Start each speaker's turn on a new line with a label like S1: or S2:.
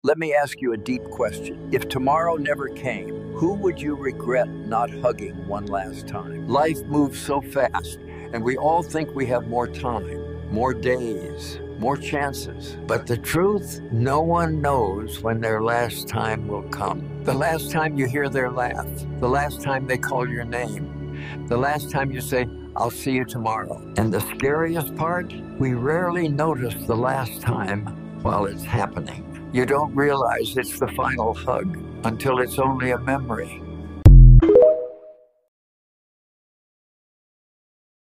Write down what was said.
S1: Let me ask you a deep question. If tomorrow never came, who would you regret not hugging one last time? Life moves so fast, and we all think we have more time, more days, more chances. But the truth, no one knows when their last time will come. The last time you hear their laugh, the last time they call your name, the last time you say, "I'll see you tomorrow." And the scariest part, we rarely notice the last time while it's happening. You don't realize it's the final hug until it's only a memory.